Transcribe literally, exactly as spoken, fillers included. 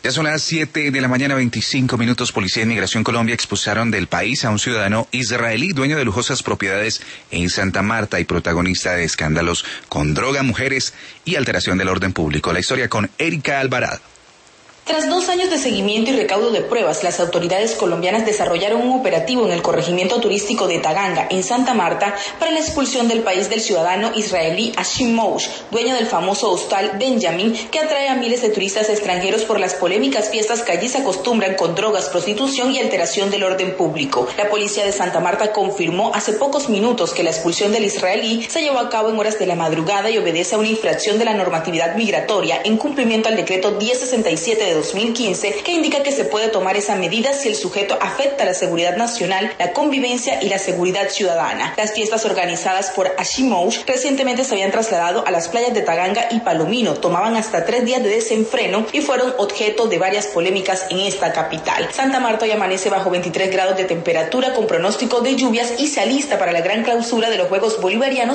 Ya son las siete de la mañana, veinticinco minutos. Policía de Migración Colombia expulsaron del país a un ciudadano israelí, dueño de lujosas propiedades en Santa Marta y protagonista de escándalos con droga, mujeres y alteración del orden público. La historia con Erika Alvarado. Tras dos años de seguimiento y recaudo de pruebas, las autoridades colombianas desarrollaron un operativo en el corregimiento turístico de Taganga, en Santa Marta, para la expulsión del país del ciudadano israelí Hashim Moush, dueño del famoso hostal Benjamin, que atrae a miles de turistas extranjeros por las polémicas fiestas que allí se acostumbran con drogas, prostitución y alteración del orden público. La policía de Santa Marta confirmó hace pocos minutos que la expulsión del israelí se llevó a cabo en horas de la madrugada y obedece a una infracción de la normatividad migratoria en cumplimiento al decreto diez sesenta y siete de dos mil quince, que indica que se puede tomar esa medida si el sujeto afecta la seguridad nacional, la convivencia y la seguridad ciudadana. Las fiestas organizadas por Hashim Moush recientemente se habían trasladado a las playas de Taganga y Palomino, tomaban hasta tres días de desenfreno y fueron objeto de varias polémicas en esta capital. Santa Marta hoy amanece bajo veintitrés grados de temperatura con pronóstico de lluvias y se alista para la gran clausura de los Juegos Bolivarianos